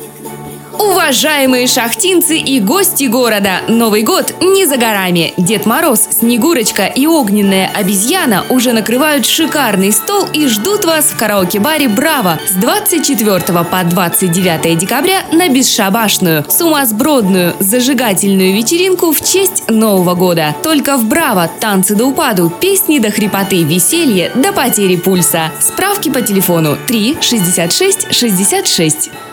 Уважаемые шахтинцы и гости города, Новый год не за горами. Дед Мороз, Снегурочка и огненная обезьяна уже накрывают шикарный стол и ждут вас в караоке-баре «Браво» с 24 по 29 декабря на бесшабашную, сумасбродную, зажигательную вечеринку в честь Нового года. Только в «Браво» танцы до упаду, песни до хрипоты, веселье до потери пульса. Справки по телефону 3 66 66.